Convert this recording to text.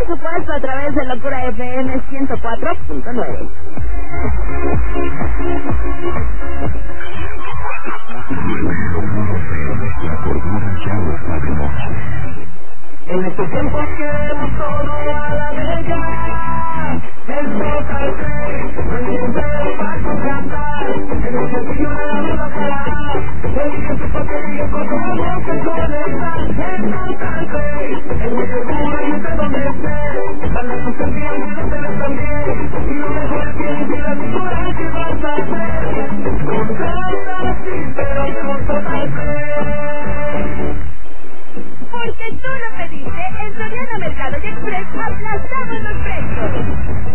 por supuesto, a través de Locura FM 104.9. La cordura ya no está de noche. En este tiempo queremos todo a la derecha. El total no siempre va a cantar. En el sentido de la vida será. El viento porque diga con todo se conecta. El total el medio